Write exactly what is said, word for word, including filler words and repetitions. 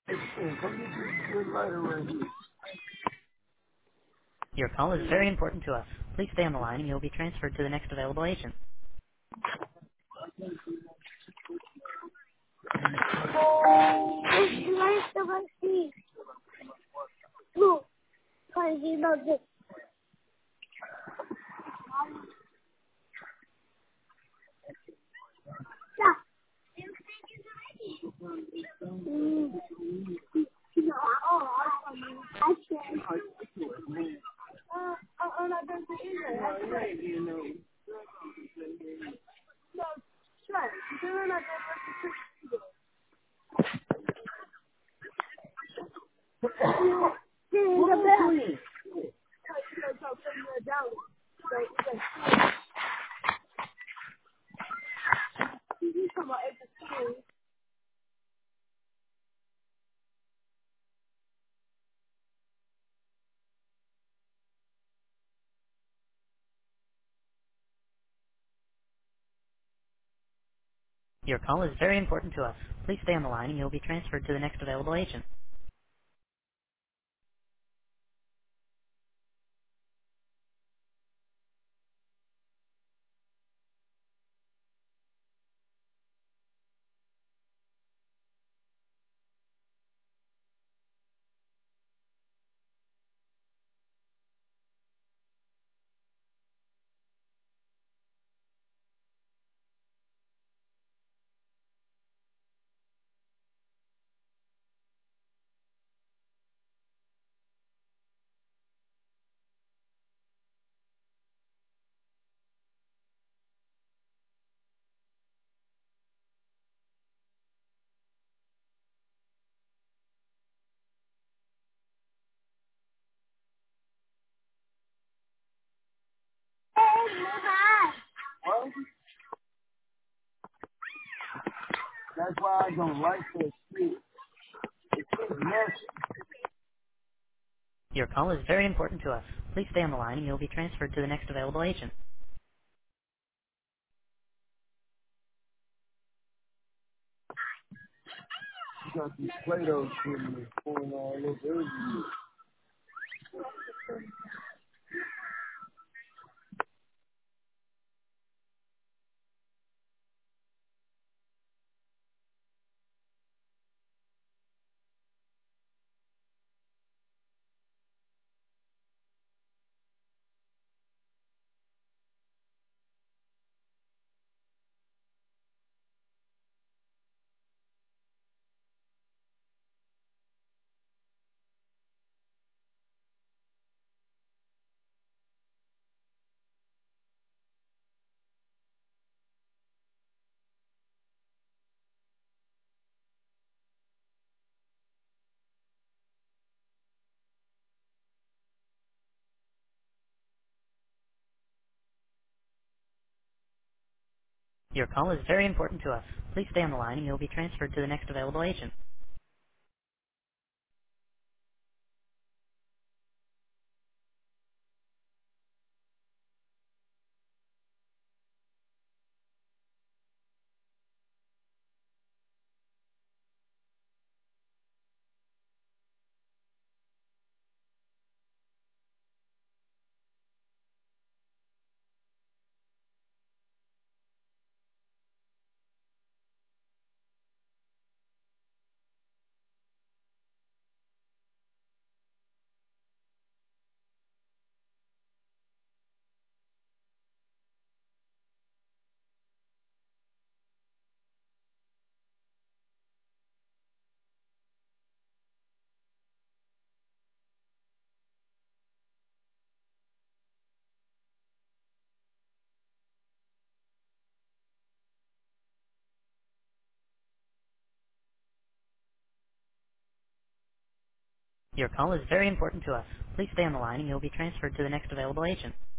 Hey, come get this good lighter right here. Your call is very important to us. Please stay on the line and you will be transferred to the next available agent. Your call is very important to us. Please stay on the line and you will be transferred to the next available agent. Well, that's why I don't like that shit. Yes, Your call is very important to us. Please stay on the line and you will be transferred to the next available agent. you got these Play-Doh shit and it's pouring all over everywhere. Your call is very important to us. Please stay on the line and you will be transferred to the next available agent. Your call is very important to us. Please stay on the line and you will be transferred to the next available agent.